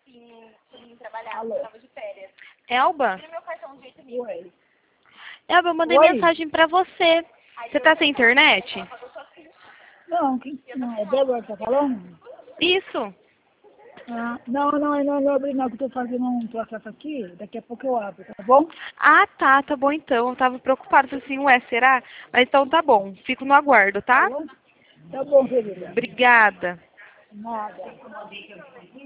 Sim, sim, trabalhava, Alô? estava de férias. Elba? Tira meu cartão de jeito nenhum. Oi. Elba, eu mandei Oi? mensagem pra você. Você tá sem internet? Não, não, é Débora que tá falando? Isso. Ah, não abri não, que eu tô fazendo um processo aqui, daqui a pouco eu abro, tá bom? Ah, tá bom então. Eu tava preocupada, falei assim, ué, será? Mas então tá bom, fico no aguardo, Tá tá? bom? Tá bom, querida. Obrigada. Nada.